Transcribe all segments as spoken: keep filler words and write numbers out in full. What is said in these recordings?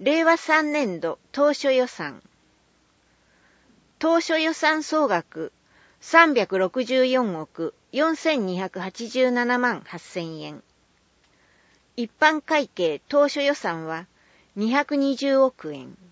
令和さんねん度当初予算。当初予算総額さんびゃくろくじゅうよんおくよんせんにひゃくはちじゅうななまんはっせんえん。一般会計当初予算はにひゃくにじゅうおくえん。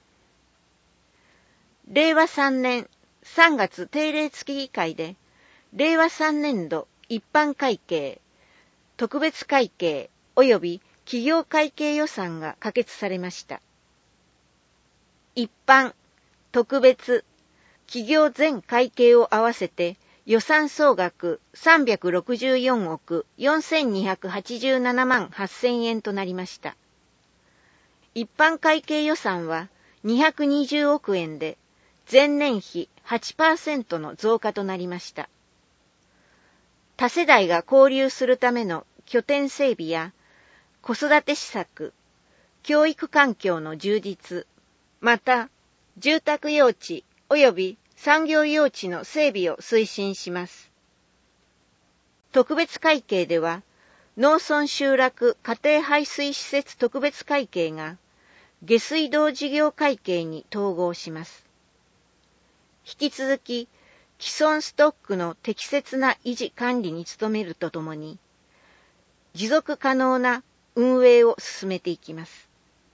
令和さんねんさんがつ定例付議会で、令和さんねん度一般会計、特別会計及び企業会計予算が可決されました。一般、特別、企業全会計を合わせて予算総額さんびゃくろくじゅうよんおくよんせんにひゃくはちじゅうななまんはっせんえんとなりました。一般会計予算はにひゃくにじゅうおくえんで前年比 はちパーセント の増加となりました。多世代が交流するための拠点整備や子育て施策、教育環境の充実、また住宅用地及び産業用地の整備を推進します。特別会計では、農村集落家庭排水施設特別会計が下水道事業会計に統合します。引き続き、既存ストックの適切な維持管理に努めるとともに、持続可能な運営を進めていきます。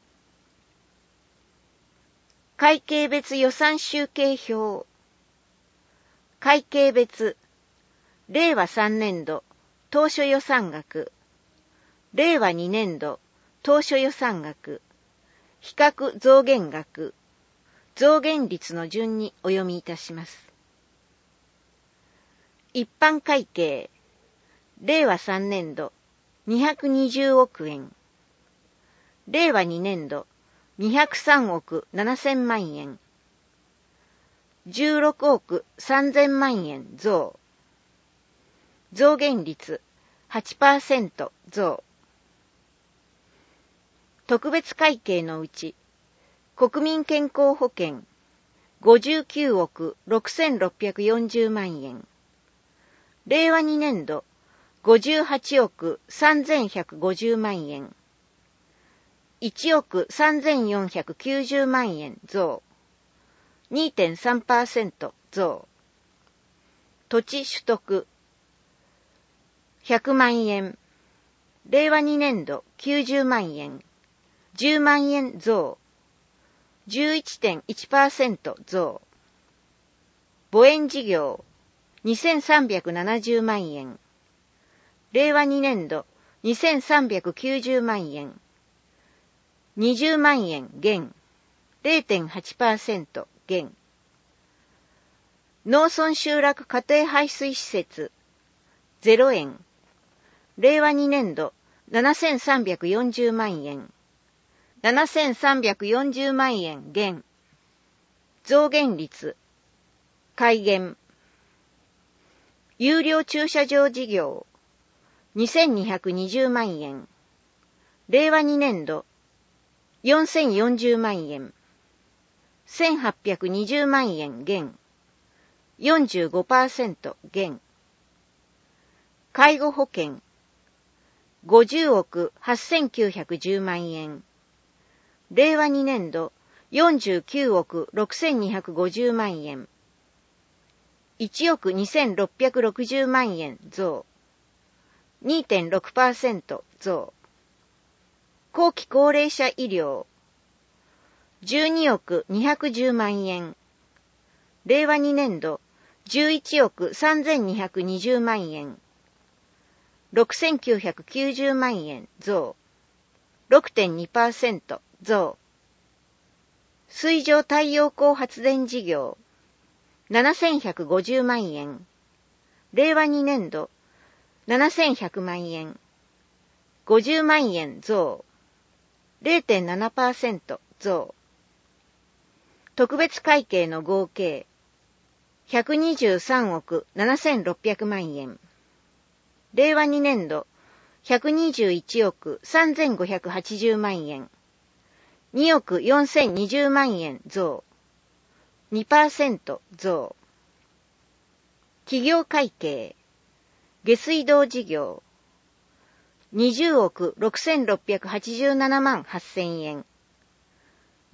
会計別予算集計表。会計別、令和さんねん度当初予算額、令和にねん度当初予算額、比較増減額、増減率の順にお読みいたします。一般会計、令和さんねん度にひゃくにじゅうおくえん、令和にねん度にひゃくさんおくななせんまんえん、じゅうろくおくさんぜんまんえん増、増減率 はちパーセント 増。特別会計のうち、国民健康保険ごじゅうきゅうおくろくせんろっぴゃくよんじゅうまんえん、令和にねん度ごじゅうはちおくさんぜんひゃくごじゅうまんえん、いちおくさんぜんよんひゃくきゅうじゅうまんえん増、にてんさんパーセント 増。土地取得ひゃくまんえん、令和にねん度きゅうじゅうまんえん、じゅうまんえん増、じゅういってんいちパーセント 増。墓園事業にせんさんびゃくななじゅうまんえん、令和にねん度にせんさんびゃくきゅうじゅうまんえん、にじゅうまんえん減、れいてんはちパーセント 減。農村集落家庭排水施設ゼロえん、令和にねん度ななせんさんびゃくよんじゅうまんえん、ななせんさんびゃくよんじゅうまんえん減、増減率、改減。有料駐車場事業にせんにひゃくにじゅうまんえん、令和にねん度よんせんよんじゅうまんえん、せんはっぴゃくにじゅうまんえん減、よんじゅうごパーセント 減。介護保険ごじゅうおくはっせんきゅうひゃくじゅうまんえん、令和にねん度よんじゅうきゅうおくろくせんにひゃくごじゅうまんえん、いちおくにせんろっぴゃくろくじゅうまんえん増、にてんろくパーセント 増。後期高齢者医療じゅうにおくにひゃくじゅうまんえん、令和にねん度じゅういちおくさんぜんにひゃくにじゅうまんえん、ろくせんきゅうひゃくきゅうじゅうまんえん増、ろくてんにパーセント 増。水上太陽光発電事業ななせんひゃくごじゅうまんえん、令和にねん度ななせんひゃくまんえん、ごじゅうまんえん増、れいてんななパーセント 増。特別会計の合計ひゃくにじゅうさんおくななせんろっぴゃくまんえん、令和にねん度ひゃくにじゅういちおくさんぜんごひゃくはちじゅうまんえん、におくよんせんにじゅうまんえん増、にパーセント 増。企業会計下水道事業にじゅうおくろくせんろっぴゃくはちじゅうななまんはっせんえん、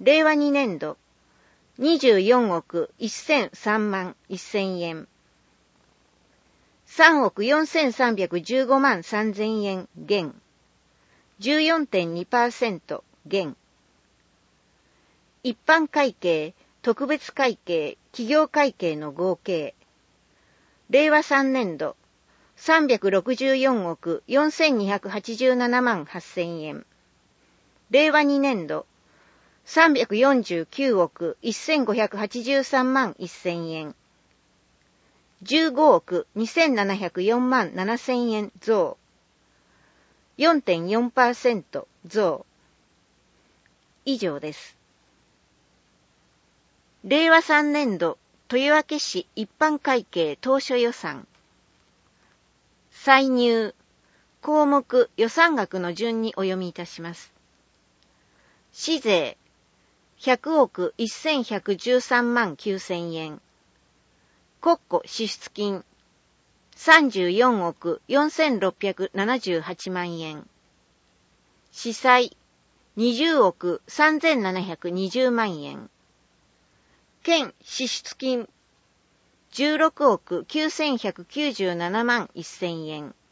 れいわにねんどにじゅうよんおくせんさんまんせんえん、さんおくよんせんさんびゃくじゅうごまんさんぜんえん減、じゅうよんてんにパーセント 減。一般会計、特別会計、企業会計の合計。れいわさんねんどさんびゃくろくじゅうよんおくよんせんにひゃくはちじゅうななまんはっせんえん。れいわにねんどさんびゃくよんじゅうきゅうおくせんごひゃくはちじゅうさんまんせんえん。じゅうごおくにせんななひゃくよんまんななせんえん増。よんてんよんパーセント 増。以上です。れいわさんねんど豊明市一般会計当初予算。歳入、項目予算額の順にお読みいたします。市税、ひゃくおくせんひゃくじゅうさんまんきゅうせんえん。国庫支出金、さんじゅうよんおくよんせんろっぴゃくななじゅうはちまんえん。市債、にじゅうおくさんぜんななひゃくにじゅうまんえん。県支出金、じゅうろくおくきゅうせんひゃくきゅうじゅうななまんせんえん。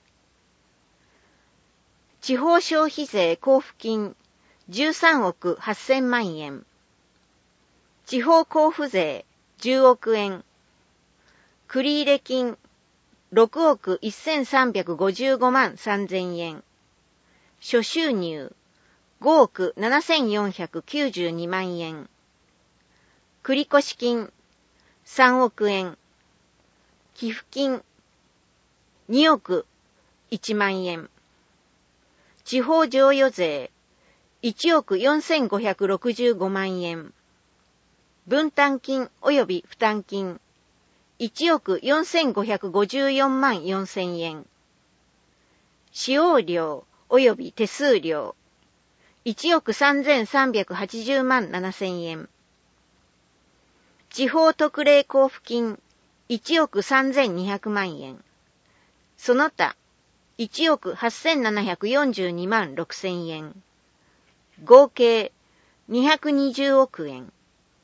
地方消費税交付金、じゅうさんおくはっせんまんえん。地方交付税、じゅうおくえん。繰入金、ろくおくせんさんびゃくごじゅうごまんさんぜんえん。諸収入、ごおくななせんよんひゃくきゅうじゅうにまんえん。繰越金、さんおくえん。寄付金、におくいちまんえん。地方譲与税、いちおくよんせんごひゃくろくじゅうごまんえん。分担金及び負担金、いちおくよんせんごひゃくごじゅうよんまんよんせんえん。使用料及び手数料、いちおくさんぜんさんびゃくはちじゅうまんななせんえん。地方特例交付金、いちおくさんぜんにひゃくまんえん。その他、いちおくはっせんななひゃくよんじゅうにまんろくせんえん。合計にひゃくにじゅうおくえん。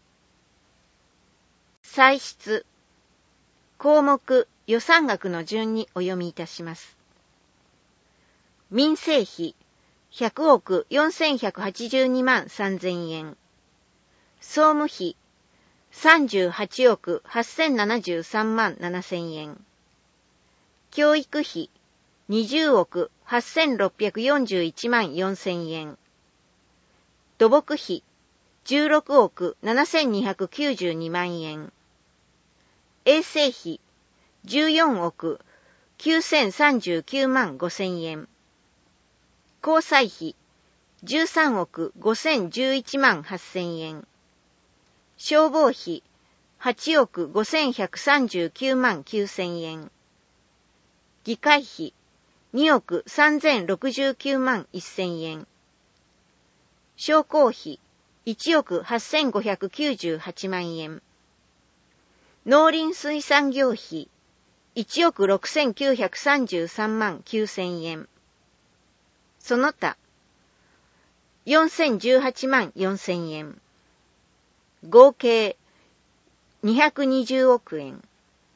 歳出、項目予算額の順にお読みいたします。民生費、ひゃくおくよんせんひゃくはちじゅうにまんさんぜんえん。総務費、さんじゅうはちおくはっせんななじゅうさんまんななせんえん。教育費、にじゅうおくはっせんろっぴゃくよんじゅういちまんよんせんえん。土木費、じゅうろくおくななせんにひゃくきゅうじゅうにまんえん。衛生費、じゅうよんおくきゅうせんさんじゅうきゅうまんごせんえん。交際費、じゅうさんおくごせんじゅういちまんはっせんえん。消防費、はちおくごせんひゃくさんじゅうきゅうまんきゅうせんえん。議会費、におくさんぜんろくじゅうきゅうまんせんえん。商工費、いちおくはっせんごひゃくきゅうじゅうはちまんえん。農林水産業費、いちおくろくせんきゅうひゃくさんじゅうさんまんきゅうせんえん。その他、よんせんじゅうはちまんよんせんえん。合計にひゃくにじゅうおくえん。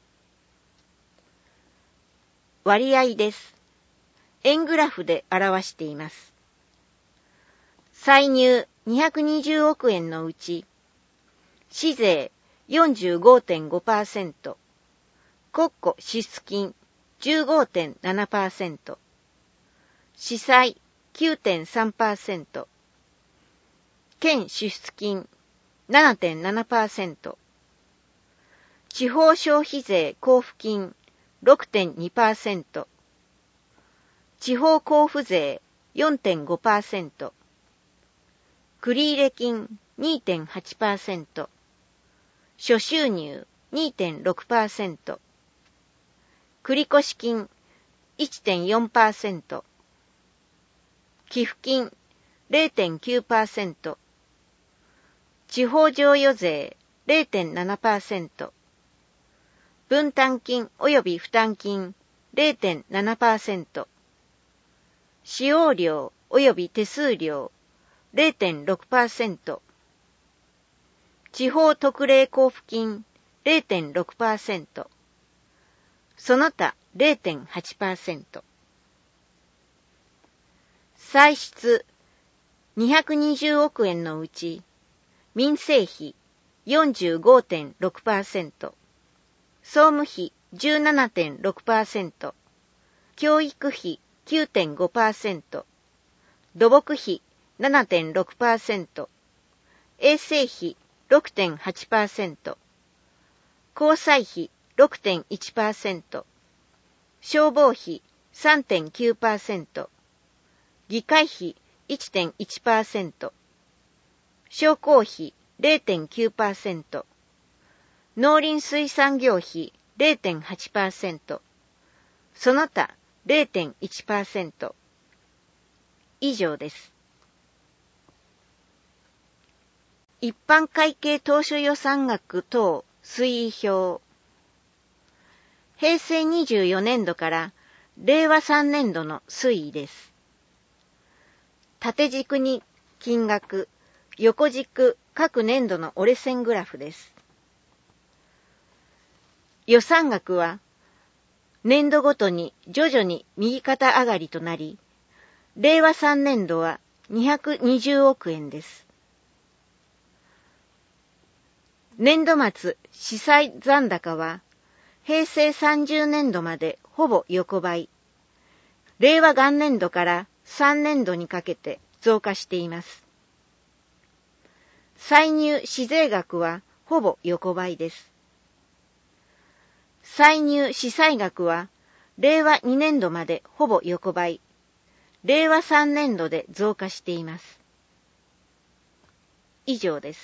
割合です。円グラフで表しています。歳入にひゃくにじゅうおくえんのうち、市税 よんじゅうごてんごパーセント、国庫支出金 じゅうごてんななパーセント、市債 きゅうてんさんパーセント、県支出金 ななてんななパーセント、地方消費税交付金 ろくてんにパーセント、地方交付税 よんてんごパーセント、繰入金 にてんはちパーセント、諸収入 にてんろくパーセント、繰越金 いってんよんパーセント、寄付金 れいてんきゅうパーセント、地方譲与税 れいてんななパーセント、分担金及び負担金 れいてんななパーセント、使用料及び手数料 れいてんろくパーセント、 地方特例交付金 ゼロテンろくパーセント、その他 ゼロテンはちパーセント。歳出にひゃくにじゅうおくえんのうち、民生費 よんじゅうごてんろくパーセント、総務費 じゅうななてんろくパーセント、教育費 きゅうてんごパーセント、土木費 ななてんろくパーセント、衛生費 ろくてんはちパーセント、交際費 ろくてんいちパーセント、消防費 さんてんきゅうパーセント、議会費 いってんいちパーセント、商工費 ゼロテンきゅうパーセント、農林水産業費 ゼロテンはちパーセント、その他 ゼロテンいちパーセント。以上です。一般会計当初予算額等推移表。平成にじゅうよねんどかられいわさんねんどの推移です。縦軸に金額、横軸各年度の折れ線グラフです。予算額は年度ごとに徐々に右肩上がりとなり、れいわさんねんどはにひゃくにじゅうおくえんです。年度末司債残高は平成さんじゅうねんどまでほぼ横ばい、令和元年度からさんねんどにかけて増加しています。歳入市税額はほぼ横ばいです。歳入市債額は令和にねんどまでほぼ横ばい、令和さんねんどで増加しています。以上です。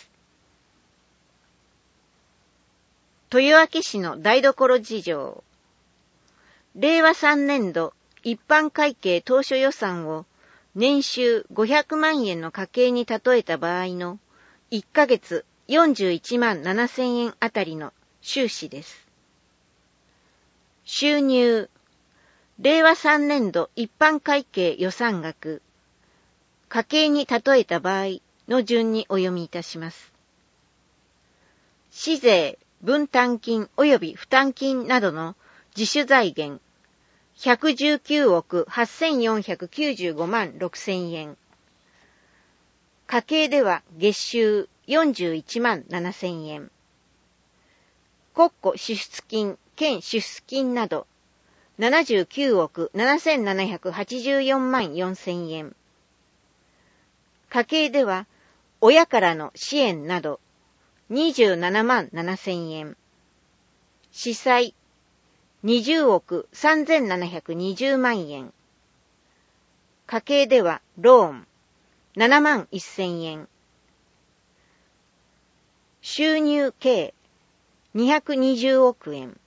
豊明市の台所事情。令和さんねんど一般会計当初予算を年収ごひゃくまんえんの家計に例えた場合のいっかげつよんじゅういちまんななせんえんあたりの収支です。収入。令和さんねんど一般会計予算額。家計に例えた場合の順にお読みいたします。市税、分担金及び負担金などの自主財源ひゃくじゅうきゅうおくはっせんよんひゃくきゅうじゅうごまんろくせんえん。家計では月収よんじゅういちまんななせんえん。国庫支出金、県支出金などななじゅうきゅうおくななせんななひゃくはちじゅうよんまんよんせんえん。家計では親からの支援などにじゅうななまんななせんえん。市債にじゅうおくさんぜんななひゃくにじゅうまんえん。家計ではローンななまんせんえん。収入計にひゃくにじゅうおくえん。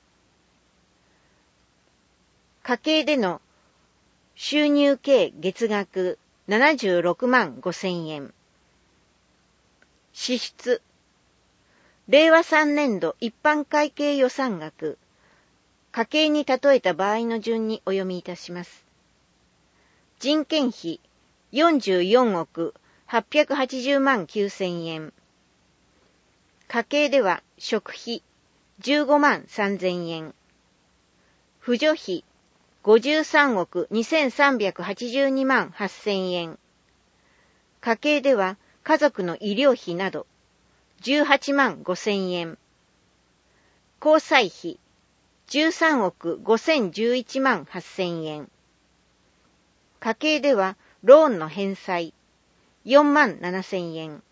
家計での収入計月額ななじゅうろくまんごせんえん。支出。令和さんねんど一般会計予算額。家計に例えた場合の順にお読みいたします。人件費よんじゅうよんおくはっぴゃくはちじゅうまんきゅうせんえん。家計では食費じゅうごまんさんぜんえん。扶助費ごじゅうさんおくにせんさんびゃくはちじゅうにまんはっせんえん。家計では家族の医療費などじゅうはちまんごせんえん。交際費じゅうさんおくごせんじゅういちまんはっせんえん。家計ではローンの返済よんまんななせんえん。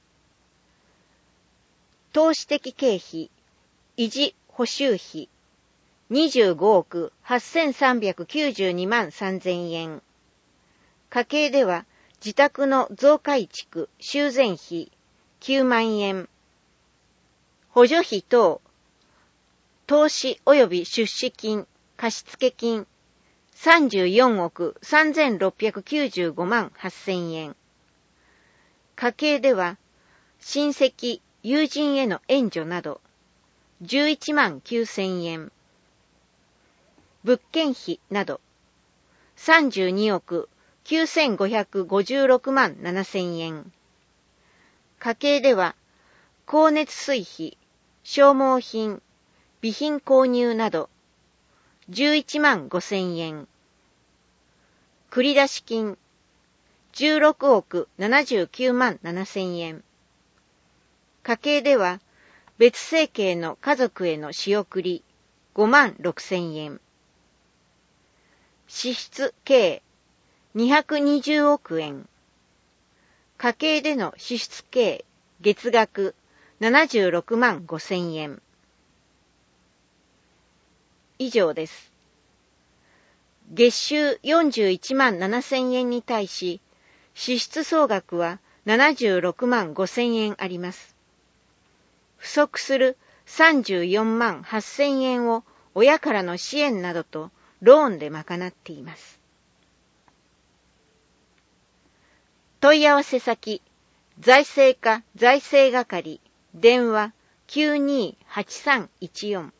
投資的経費維持補修費にじゅうごおくはっせんさんびゃくきゅうじゅうにまんさんぜんえん。家計では自宅の増改築修繕費きゅうまんえん。補助費等投資及び出資金貸付金さんじゅうよんおくさんぜんろっぴゃくきゅうじゅうごまんはっせんえん。家計では親戚友人への援助などじゅういちまんきゅうせんえん。物件費などさんじゅうにおくきゅうせんごひゃくごじゅうろくまんななせんえん。家計では光熱水費、消耗品、備品購入など、じゅういちまんごせんえん。繰出金、じゅうろくおくななじゅうきゅうまんななせんえん。家計では、別生計の家族への仕送り、ごまんろくせんえん。支出計、にひゃくにじゅうおくえん。家計での支出計、月額ななじゅうろくまんごせんえん。以上です。月収よんじゅういちまんななせんえんに対し、支出総額はななじゅうろくまんごせんえんあります。不足するさんじゅうよんまんはっせんえんを親からの支援などとローンで賄っています。問い合わせ先、財政課財政係、電話 きゅうにーはちさんいちよん